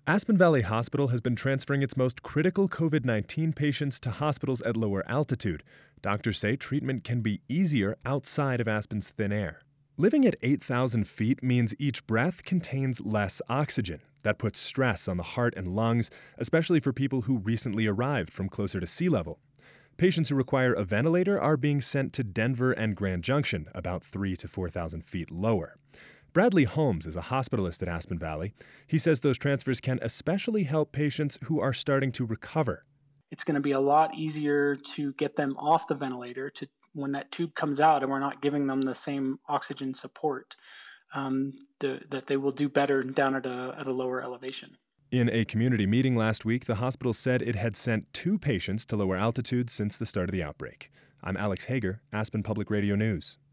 Aspen Valley Hospital has been transferring its most critical COVID 19 patients to hospitals at lower altitude. Doctors say treatment can be easier outside of Aspen's thin air. Living at 8,000 feet means each breath contains less oxygen. That puts stress on the heart and lungs, especially for people who recently arrived from closer to sea level. Patients who require a ventilator are being sent to Denver and Grand Junction, about 3,000 to 4,000 feet lower. Bradley Holmes is a hospitalist at Aspen Valley. He says those transfers can especially help patients who are starting to recover. It's going to be a lot easier to get them off the ventilator when that tube comes out and we're not giving them the same oxygen support, that they will do better down at a lower elevation. In a community meeting last week, the hospital said it had sent 2 patients to lower altitude since the start of the outbreak. I'm Alex Hager, Aspen Public Radio News.